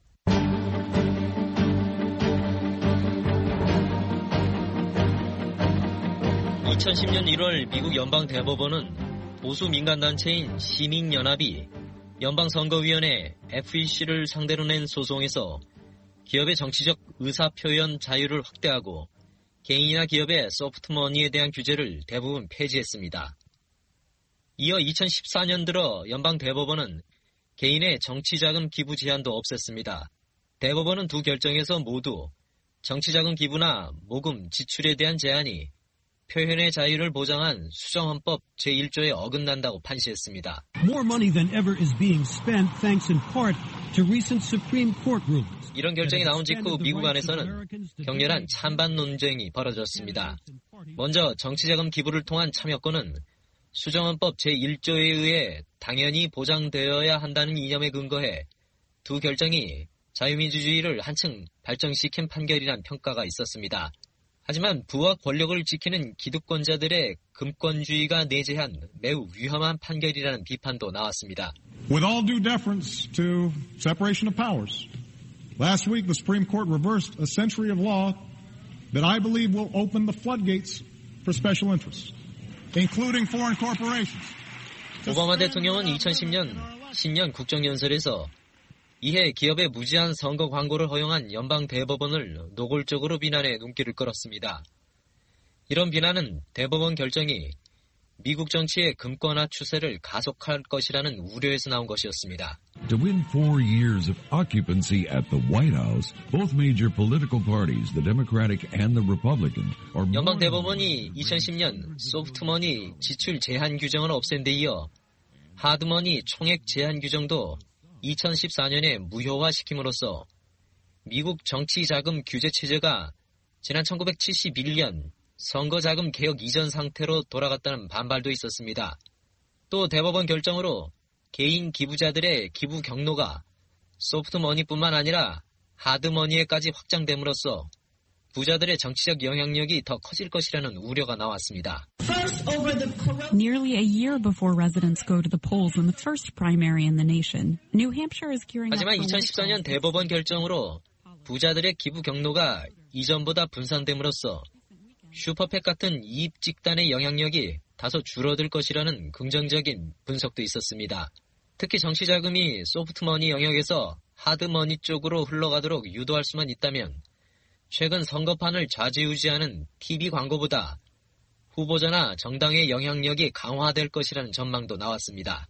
2010년 1월 미국 연방대법원은 보수 민간단체인 시민연합이 연방선거위원회 FEC를 상대로 낸 소송에서 기업의 정치적 의사표현 자유를 확대하고 개인이나 기업의 소프트머니에 대한 규제를 대부분 폐지했습니다. 이어 2014년 들어 연방대법원은 개인의 정치자금 기부 제한도 없앴습니다. 대법원은 두 결정에서 모두 정치자금 기부나 모금 지출에 대한 제한이 표현의 자유를 보장한 수정헌법 제1조에 어긋난다고 판시했습니다. More money than ever is being spent thanks in part to recent Supreme Court rulings. 이런 결정이 나온 직후 미국 안에서는 격렬한 찬반 논쟁이 벌어졌습니다. 먼저 정치자금 기부를 통한 참여권은 수정헌법 제1조에 의해 당연히 보장되어야 한다는 이념에 근거해 두 결정이 자유민주주의를 한층 발전시킨 판결이란 평가가 있었습니다. 하지만 부와 권력을 지키는 기득권자들의 금권주의가 내재한 매우 위험한 판결이라는 비판도 나왔습니다. With all due deference to separation of powers, last week the Supreme Court reversed a century of law that I believe will open the floodgates for special interests, including foreign corporations. 오바마 대통령은 2010년 신년 국정연설에서 이해 기업의 무제한 선거 광고를 허용한 연방 대법원을 노골적으로 비난해 눈길을 끌었습니다. 이런 비난은 대법원 결정이 미국 정치의 금권화 추세를 가속할 것이라는 우려에서 나온 것이었습니다. To win 4 years of occupancy at the White House, both major political parties, the Democratic and the Republican, are 연방 대법원이 2010년 소프트머니 지출 제한 규정을 없앤 데 이어 하드머니 총액 제한 규정도 2014년에 무효화시킴으로써 미국 정치자금 규제 체제가 지난 1971년 선거자금 개혁 이전 상태로 돌아갔다는 반발도 있었습니다. 또 대법원 결정으로 개인 기부자들의 기부 경로가 소프트머니뿐만 아니라 하드머니에까지 확장됨으로써 부자들의 정치적 영향력이 더 커질 것이라는 우려가 나왔습니다. Nearly a year before residents go to the polls in the first primary in the nation, New Hampshire is gearing up. 하지만 2014년 대법원 결정으로 부자들의 기부 경로가 이전보다 분산됨으로써 슈퍼팩 같은 이익 집단의 영향력이 다소 줄어들 것이라는 긍정적인 분석도 있었습니다. 특히 정치자금이 소프트머니 영역에서 하드머니 쪽으로 흘러가도록 유도할 수만 있다면 최근 선거판을 좌지우지하는 TV 광고보다 후보자나 정당의 영향력이 강화될 것이라는 전망도 나왔습니다.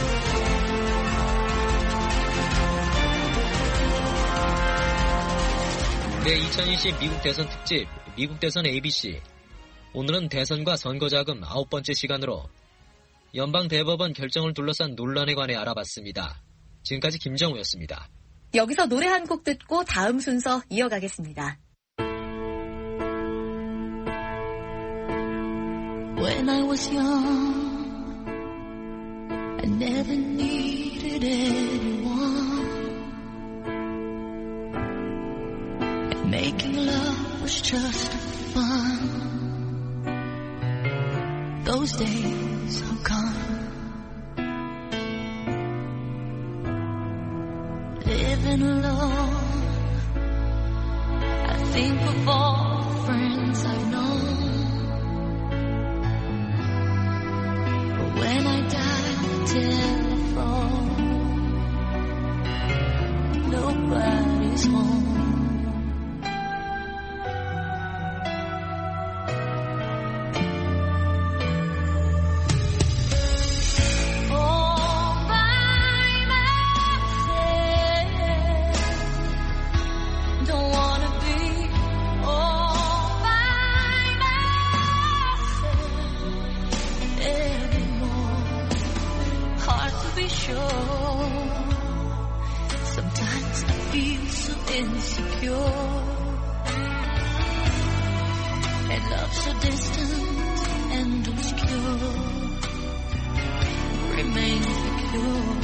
네, 2020 미국 대선 특집, 미국 대선 ABC. 오늘은 대선과 선거자금 9번째 시간으로 연방 대법원 결정을 둘러싼 논란에 관해 알아봤습니다. 지금까지 김정우였습니다. 여기서 노래 한 곡 듣고 다음 순서 이어가겠습니다. When I was young, I never needed anyone. And making love was just fun. Those days are gone. Living alone, I think of all the friends I've known. When I dial the telephone, nobody's home. All by myself, don't wanna be all by myself anymore. Hard to be sure. Sometimes I feel so insecure. And love so distant and obscure remains the cure.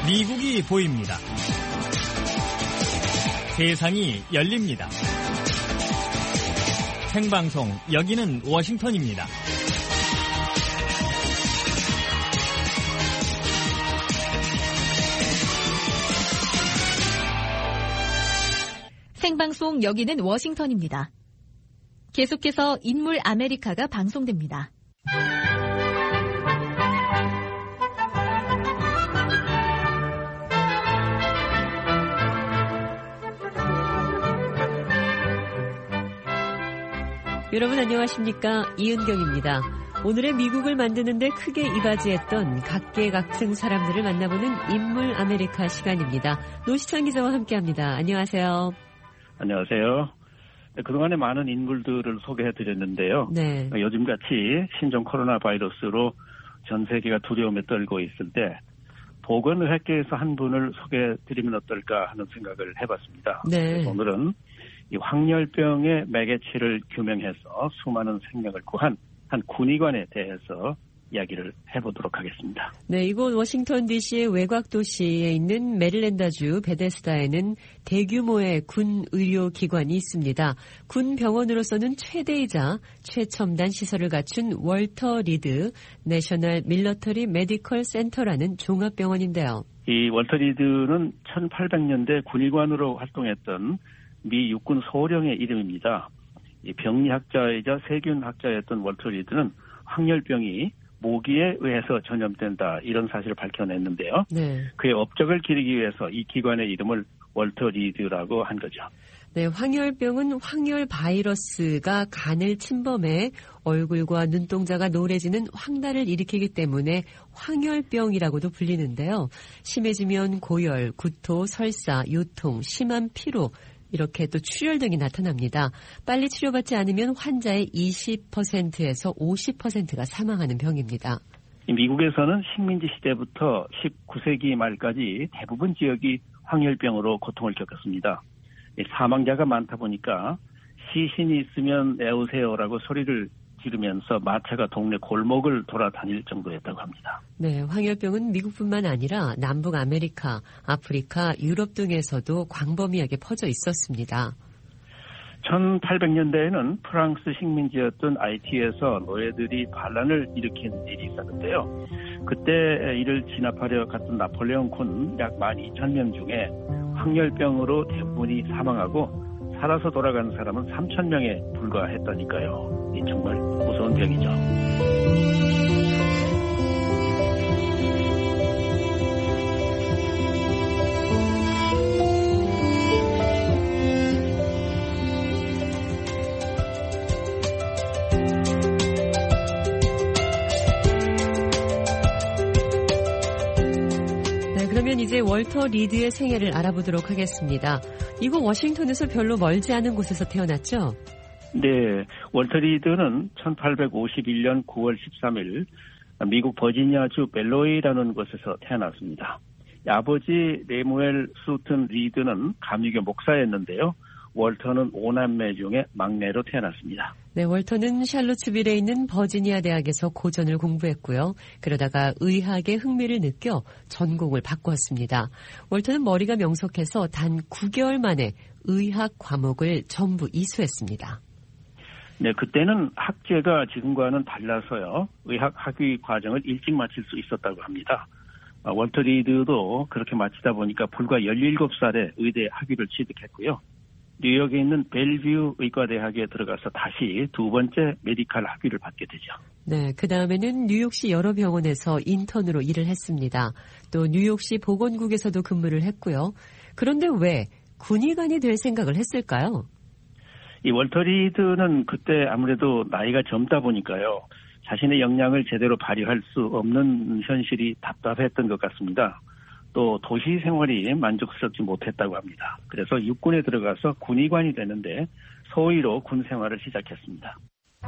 미국이 보입니다. 세상이 열립니다. 생방송, 여기는 워싱턴입니다. 생방송, 여기는 워싱턴입니다. 계속해서 인물 아메리카가 방송됩니다. 여러분 안녕하십니까? 이은경입니다. 오늘의 미국을 만드는 데 크게 이바지했던 각계각층 사람들을 만나보는 인물 아메리카 시간입니다. 노시찬 기자와 함께합니다. 안녕하세요. 안녕하세요. 그동안에 많은 인물들을 소개해드렸는데요. 네. 요즘같이 신종 코로나 바이러스로 전 세계가 두려움에 떨고 있을 때 보건의학계에서 한 분을 소개해드리면 어떨까 하는 생각을 해봤습니다. 네. 오늘은 이 황열병의 매개체를 규명해서 수많은 생명을 구한 한 군의관에 대해서 이야기를 해보도록 하겠습니다. 네, 이곳 워싱턴 DC의 외곽 도시에 있는 메릴랜드주 베데스다에는 대규모의 군 의료기관이 있습니다. 군 병원으로서는 최대이자 최첨단 시설을 갖춘 월터 리드 내셔널 밀러터리 메디컬 센터라는 종합병원인데요. 이 월터 리드는 1800년대 군의관으로 활동했던 미 육군 소령의 이름입니다. 이 병리학자이자 세균학자였던 월터 리드는 황열병이 모기에 의해서 전염된다 이런 사실을 밝혀냈는데요. 네. 그의 업적을 기리기 위해서 이 기관의 이름을 월터 리드라고 한 거죠. 네, 황열병은 황열 바이러스가 간을 침범해 얼굴과 눈동자가 노래지는 황달을 일으키기 때문에 황열병이라고도 불리는데요. 심해지면 고열, 구토, 설사, 요통, 심한 피로 이렇게 또 출혈 등이 나타납니다. 빨리 치료받지 않으면 환자의 20%에서 50%가 사망하는 병입니다. 미국에서는 식민지 시대부터 19세기 말까지 대부분 지역이 황열병으로 고통을 겪었습니다. 사망자가 많다 보니까 시신이 있으면 애우세요라고 소리를 지르면서 마차가 동네 골목을 돌아다닐 정도였다고 합니다. 네, 황열병은 미국뿐만 아니라 남북 아메리카, 아프리카, 유럽 등에서도 광범위하게 퍼져 있었습니다. 1800년대에는 프랑스 식민지였던 아이티에서 노예들이 반란을 일으킨 일이 있었는데요. 그때 이를 진압하려 갔던 나폴레옹 군 약 12,000명 중에 황열병으로 대부분이 사망하고 살아서 돌아간 사람은 3,000명에 불과했다니까요. 이 정말 무서운 병이죠. 그러면 이제 월터 리드의 생애를 알아보도록 하겠습니다. 이곳 워싱턴에서 별로 멀지 않은 곳에서 태어났죠? 네, 월터 리드는 1851년 9월 13일 미국 버지니아주 벨로이라는 곳에서 태어났습니다. 아버지 레무엘 수튼 리드는 감리교 목사였는데요. 월터는 5남매 중에 막내로 태어났습니다. 네, 월터는 샬롯츠빌에 있는 버지니아 대학에서 고전을 공부했고요. 그러다가 의학에 흥미를 느껴 전공을 바꾸었습니다. 월터는 머리가 명석해서 단 9개월 만에 의학 과목을 전부 이수했습니다. 네, 그때는 학제가 지금과는 달라서요. 의학 학위 과정을 일찍 마칠 수 있었다고 합니다. 월터 리드도 그렇게 마치다 보니까 불과 17살에 의대 학위를 취득했고요. 뉴욕에 있는 벨뷰 의과대학에 들어가서 다시 두 번째 메디컬 학위를 받게 되죠. 네, 그 다음에는 뉴욕시 여러 병원에서 인턴으로 일을 했습니다. 또 뉴욕시 보건국에서도 근무를 했고요. 그런데 왜 군의관이 될 생각을 했을까요? 이 월터 리드는 그때 아무래도 나이가 젊다 보니까요. 자신의 역량을 제대로 발휘할 수 없는 현실이 답답했던 것 같습니다. 또 도시 생활이 만족스럽지 못했다고 합니다. 그래서 육군에 들어가서 군의관이 되는데 소위로 군 생활을 시작했습니다.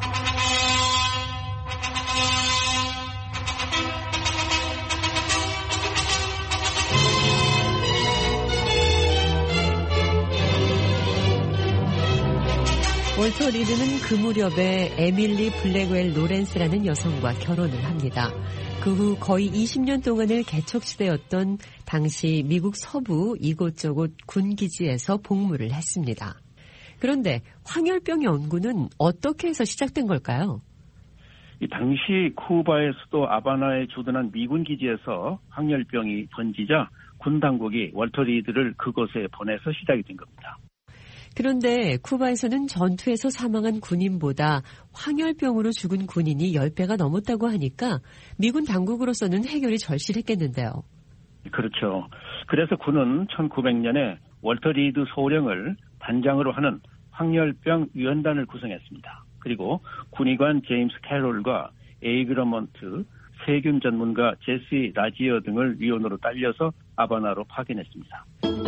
월터 리드는 그 무렵에 에밀리 블랙웰 로렌스라는 여성과 결혼을 합니다. 그 그 후 거의 20년 동안을 개척시대였던 당시 미국 서부 이곳저곳 군기지에서 복무를 했습니다. 그런데 황열병 연구는 어떻게 해서 시작된 걸까요? 이 당시 쿠바의 수도 아바나에 주둔한 미군 기지에서 황열병이 번지자 군 당국이 월터 리드를 그곳에 보내서 시작이 된 겁니다. 그런데 쿠바에서는 전투에서 사망한 군인보다 황열병으로 죽은 군인이 10배가 넘었다고 하니까 미군 당국으로서는 해결이 절실했겠는데요. 그렇죠. 그래서 군은 1900년에 월터 리드 소령을 단장으로 하는 황열병 위원단을 구성했습니다. 그리고 군의관 제임스 캐롤과 에이그러먼트, 세균 전문가 제시 라지어 등을 위원으로 딸려서 아바나로 파견했습니다.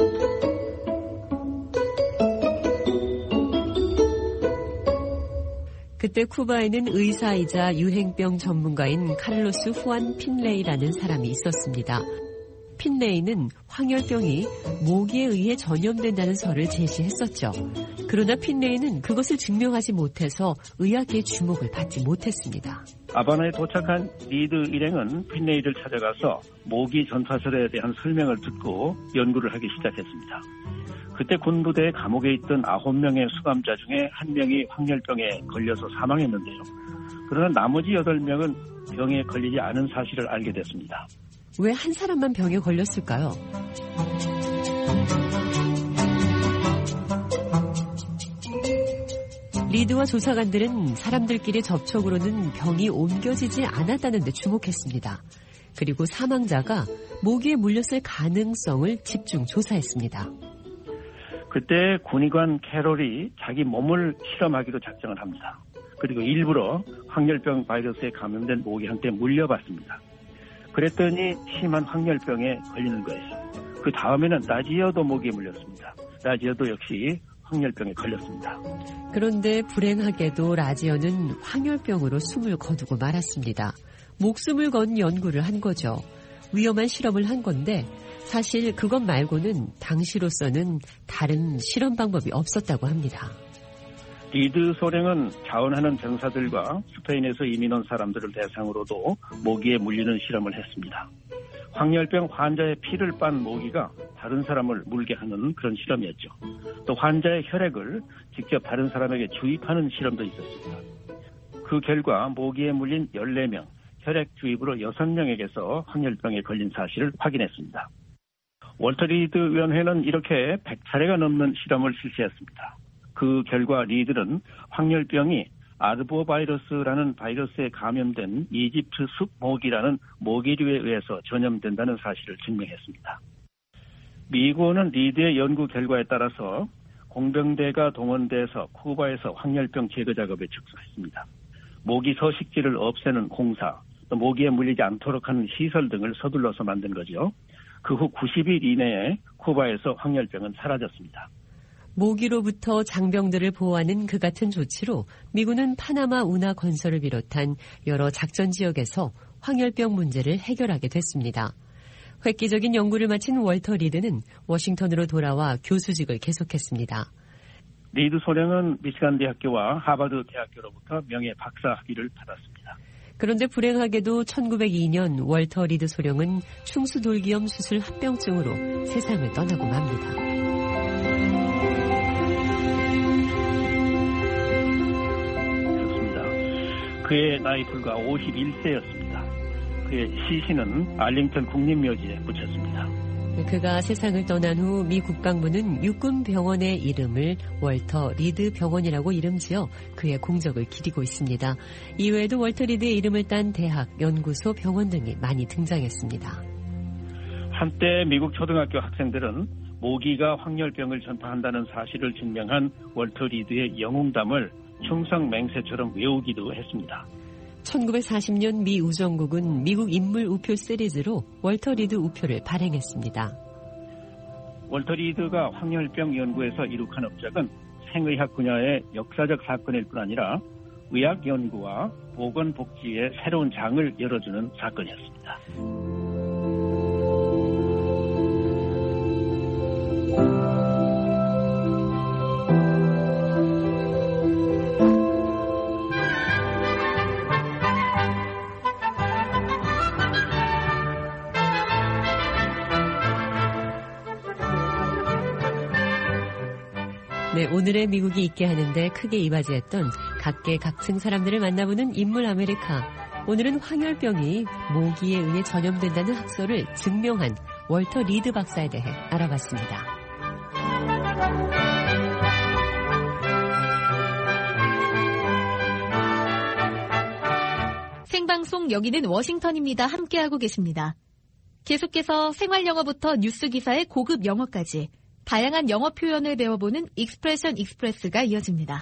그때 쿠바에는 의사이자 유행병 전문가인 카를로스 후안 핀레이라는 사람이 있었습니다. 핀레이는 황열병이 모기에 의해 전염된다는 설을 제시했었죠. 그러나 핀레이는 그것을 증명하지 못해서 의학계의 주목을 받지 못했습니다. 아바나에 도착한 리드 일행은 핀레이를 찾아가서 모기 전파설에 대한 설명을 듣고 연구를 하기 시작했습니다. 그때 군부대의 감옥에 있던 9명의 수감자 중에 1명이 황열병에 걸려서 사망했는데요. 그러나 나머지 8명은 병에 걸리지 않은 사실을 알게 됐습니다. 왜 한 사람만 병에 걸렸을까요? 리드와 조사관들은 사람들끼리 접촉으로는 병이 옮겨지지 않았다는 데 주목했습니다. 그리고 사망자가 모기에 물렸을 가능성을 집중 조사했습니다. 그때 군의관 캐롤이 자기 몸을 실험하기로 작정을 합니다. 그리고 일부러 황열병 바이러스에 감염된 모기한테 물려봤습니다. 그랬더니 심한 황열병에 걸리는 거예요. 그 다음에는 라지어도 모기에 물렸습니다. 라지어도 역시 황열병에 걸렸습니다. 그런데 불행하게도 라지어는 황열병으로 숨을 거두고 말았습니다. 목숨을 건 연구를 한 거죠. 위험한 실험을 한 건데 사실 그것 말고는 당시로서는 다른 실험 방법이 없었다고 합니다. 리드 소령은 자원하는 병사들과 스페인에서 이민 온 사람들을 대상으로도 모기에 물리는 실험을 했습니다. 황열병 환자의 피를 빤 모기가 다른 사람을 물게 하는 그런 실험이었죠. 또 환자의 혈액을 직접 다른 사람에게 주입하는 실험도 있었습니다. 그 결과 모기에 물린 14명, 혈액 주입으로 6명에게서 황열병에 걸린 사실을 확인했습니다. 월터 리드 위원회는 이렇게 100차례가 넘는 실험을 실시했습니다. 그 결과 리드는 황열병이 아르보바이러스라는 바이러스에 감염된 이집트 숲모기라는 모기류에 의해서 전염된다는 사실을 증명했습니다. 미군은 리드의 연구 결과에 따라서 공병대가 동원돼서 쿠바에서 황열병 제거 작업에 착수했습니다. 모기 서식지를 없애는 공사, 또 모기에 물리지 않도록 하는 시설 등을 서둘러서 만든 거죠. 그 후 90일 이내에 쿠바에서 황열병은 사라졌습니다. 모기로부터 장병들을 보호하는 그 같은 조치로 미군은 파나마 운하 건설을 비롯한 여러 작전 지역에서 황열병 문제를 해결하게 됐습니다. 획기적인 연구를 마친 월터 리드는 워싱턴으로 돌아와 교수직을 계속했습니다. 리드 소령은 미시간 대학교와 하버드 대학교로부터 명예 박사 학위를 받았습니다. 그런데 불행하게도 1902년 월터 리드 소령은 충수돌기염 수술 합병증으로 세상을 떠나고 맙니다. 그의 나이 불과 51세였습니다. 그의 시신은 알링턴 국립묘지에 묻혔습니다. 그가 세상을 떠난 후 미 국방부는 육군 병원의 이름을 월터 리드 병원이라고 이름지어 그의 공적을 기리고 있습니다. 이외에도 월터 리드의 이름을 딴 대학, 연구소, 병원 등이 많이 등장했습니다. 한때 미국 초등학교 학생들은 모기가 황열병을 전파한다는 사실을 증명한 월터 리드의 영웅담을 충성맹세처럼 외우기도 했습니다. 1940년 미 우정국은 미국 인물 우표 시리즈로 월터 리드 우표를 발행했습니다. 월터 리드가 황열병 연구에서 이룩한 업적은 생의학 분야의 역사적 사건일 뿐 아니라 의학 연구와 보건복지의 새로운 장을 열어주는 사건이었습니다. 네, 오늘의 미국이 있게 하는데 크게 이바지했던 각계각층 사람들을 만나보는 인물 아메리카. 오늘은 황열병이 모기에 의해 전염된다는 학설을 증명한 월터 리드 박사에 대해 알아봤습니다. 생방송 여기는 워싱턴입니다. 함께하고 계십니다. 계속해서 생활영어부터 뉴스기사의 고급 영어까지 다양한 영어 표현을 배워보는 익스프레션 익스프레스가 이어집니다.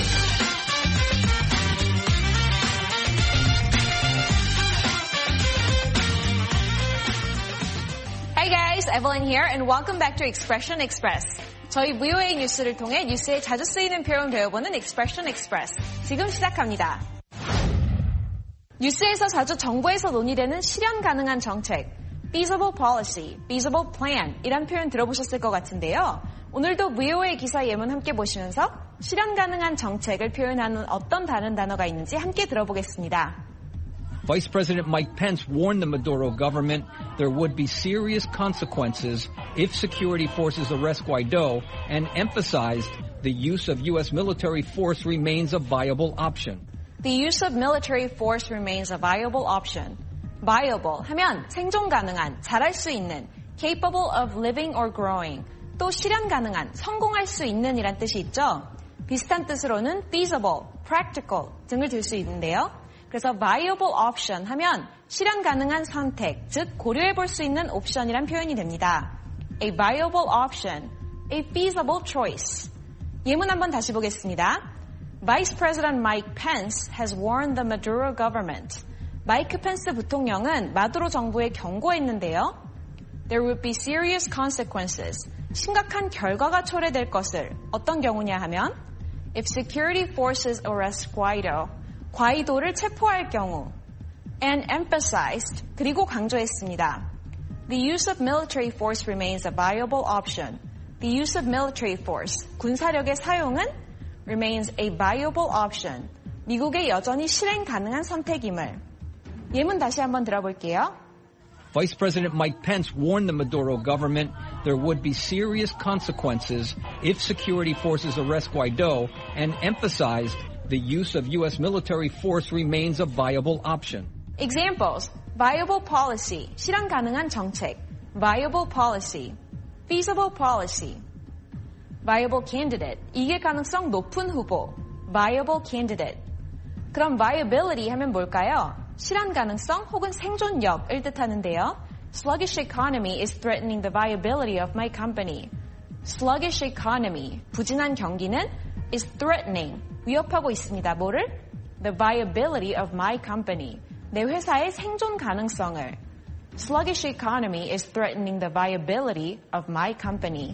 Hi guys, Evelyn here and welcome back to Expression Express. 저희 VOA 뉴스를 통해 뉴스에 자주 쓰이는 표현 배워보는 Expression Express. 지금 시작합니다. 뉴스에서 자주 정부에서 논의되는 실현 가능한 정책, feasible policy, feasible plan 이란 표현 들어보셨을 것 같은데요. 오늘도 VOA 기사 예문 함께 보시면서 실현 가능한 정책을 표현하는 어떤 다른 단어가 있는지 함께 들어보겠습니다. Vice President Mike Pence warned the Maduro government there would be serious consequences if security forces arrest Guaido and emphasized the use of U.S. military force remains a viable option. The use of military force remains a viable option. Viable 하면 생존 가능한, 잘할 수 있는, capable of living or growing, 또 실현 가능한, 성공할 수 있는 이란 뜻이 있죠. 비슷한 뜻으로는 feasible, practical 등을 들 수 있는데요. 그래서 viable option 하면 실현 가능한 선택, 즉 고려해 볼 수 있는 옵션이란 표현이 됩니다. A viable option, a feasible choice. 예문 한번 다시 보겠습니다. Vice President Mike Pence has warned the Maduro government. 마이크 펜스 부통령은 마두로 정부에 경고했는데요. There would be serious consequences. 심각한 결과가 초래될 것을 어떤 경우냐 하면 If security forces arrest Guaido. 과이도를 체포할 경우 and emphasized, 그리고 강조했습니다. The use of military force remains a viable option. The use of military force, 군사력의 사용은 remains a viable option. 미국의 여전히 실행 가능한 선택임을. 예문 다시 한번 들어볼게요. Vice President Mike Pence warned the Maduro government there would be serious consequences if security forces arrest Guaido and emphasized the use of U.S. military force remains a viable option. Examples. Viable policy, 실현 가능한 정책. Viable policy. Feasible policy. Viable candidate, 이길 가능성 높은 후보. Viable candidate. 그럼 viability 하면 뭘까요? 실현 가능성 혹은 생존력을 뜻하는데요. Sluggish economy is threatening the viability of my company. Sluggish economy, 부진한 경기는 is threatening, 위협하고 있습니다. 뭐를? The viability of my company. 내 회사의 생존 가능성을. Sluggish economy is threatening the viability of my company.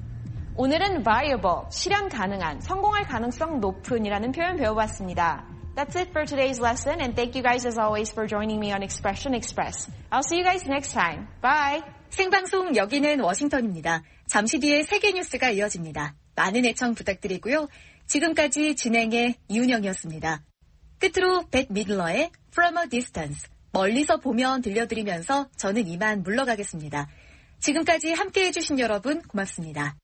오늘은 viable, 실현 가능한, 성공할 가능성 높은이라는 표현 배워봤습니다. That's it for today's lesson, and thank you guys as always for joining me on Expression Express. I'll see you guys next time. Bye! 생방송 여기는 워싱턴입니다. 잠시 뒤에 세계 뉴스가 이어집니다. 많은 애청 부탁드리고요. 지금까지 진행의 이은영이었습니다. 끝으로 벳 미들러의 From a Distance, 멀리서 보면 들려드리면서 저는 이만 물러가겠습니다. 지금까지 함께해 주신 여러분 고맙습니다.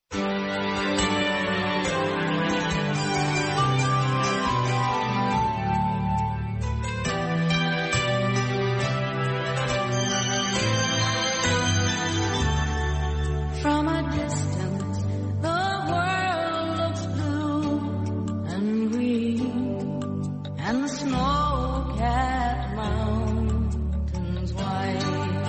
From a distance, the world looks blue and green, and the snow-capped mountains white.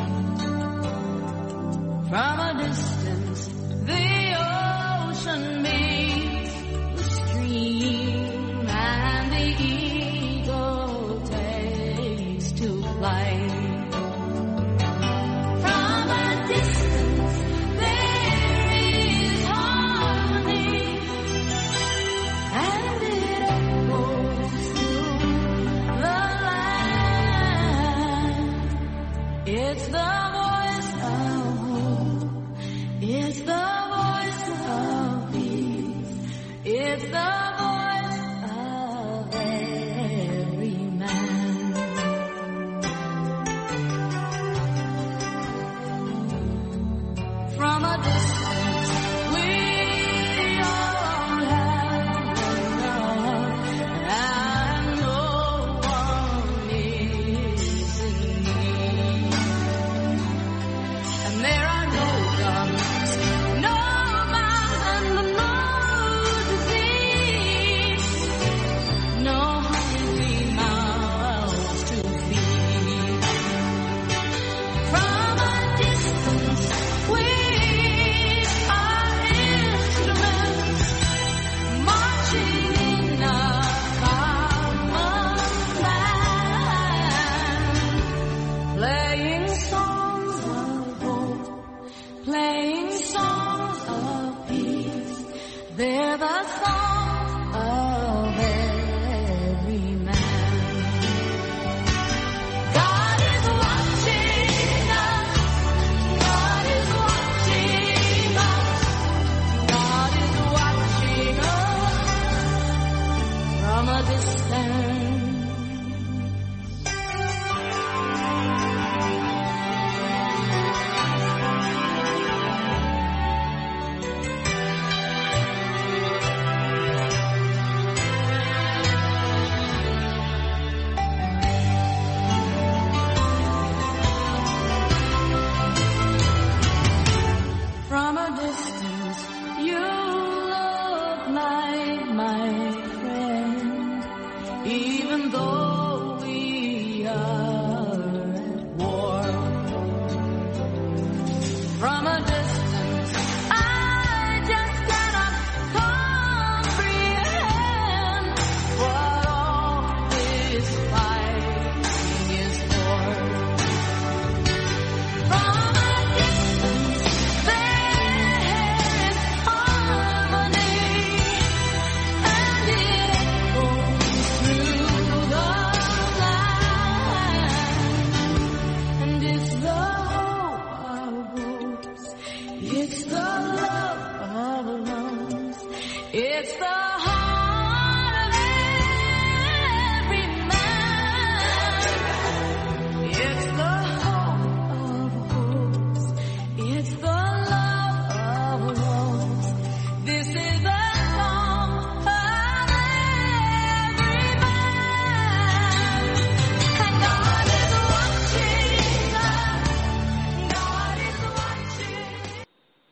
From a distance, the ocean meets the stream, and the eagle takes to flight. From a distance, it's the voice of hope. It's the voice of peace. It's the voice of every man. From a distance, we all It's the love of lungs. It's the